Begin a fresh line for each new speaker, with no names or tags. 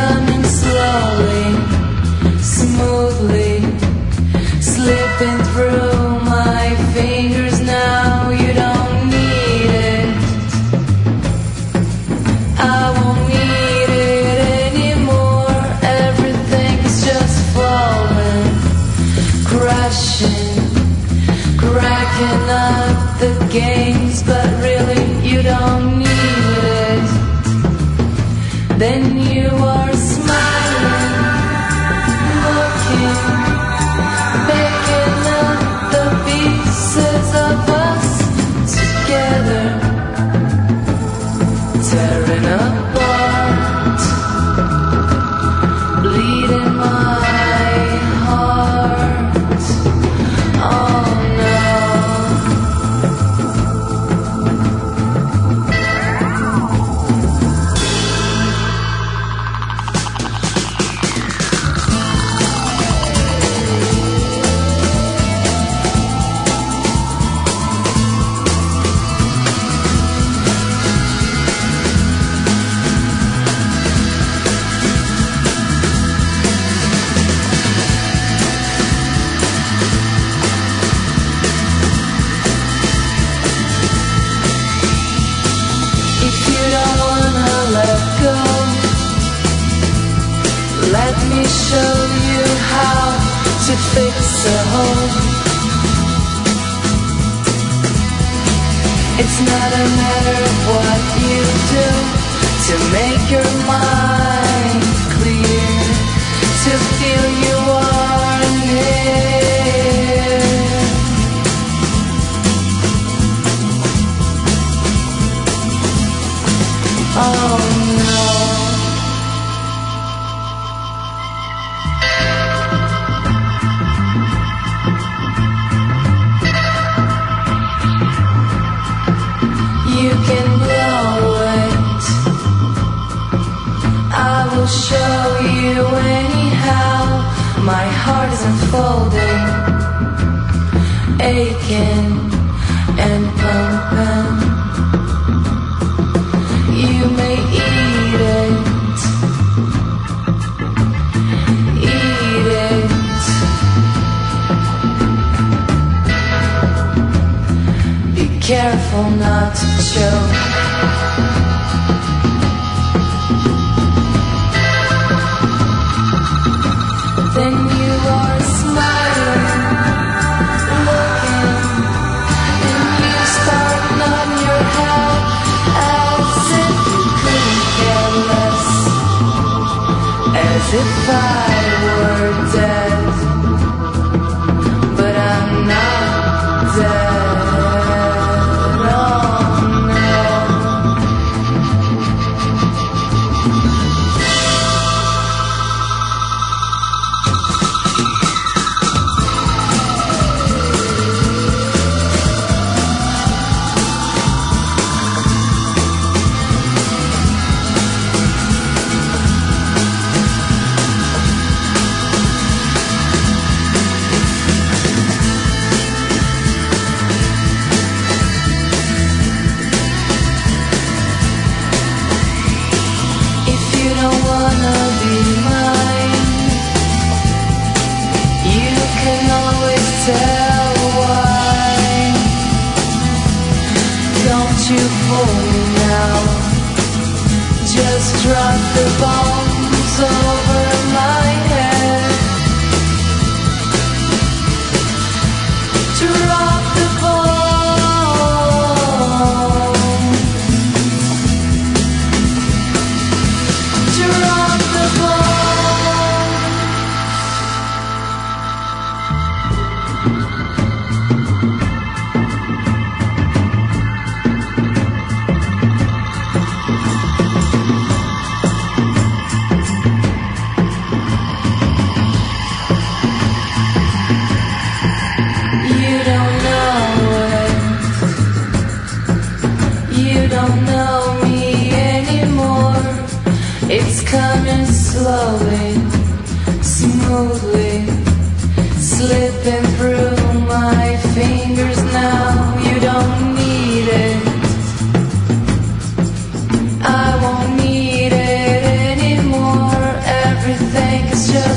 coming slowly, smoothly, slipping through my fingers now. You don't need it, I won't need it anymore. Everything is just falling, crashing, cracking up the games, but really you don't need it. Then you are smiling, looking, picking up the pieces of us together, tearing apart, bleeding my heart. Oh no. Let me show you how to fix a hole. It's not a matter of what you do to make your mind clear, to feel you are near. Oh no. You can blow it, I will show you anyhow. My heart is unfolding, aching and pumping. You may eat it, be careful not to choke. Then you are smiling, looking, and you start nod your head as if you couldn't care less, as if I were dead, but I'm not dead. Tell why. Don't you pull me now, just drop the bombs over my head. Drop the bombs, drop the bombs. It's coming slowly, smoothly, slipping through my fingers now. You don't need it, I won't need it anymore. everything is just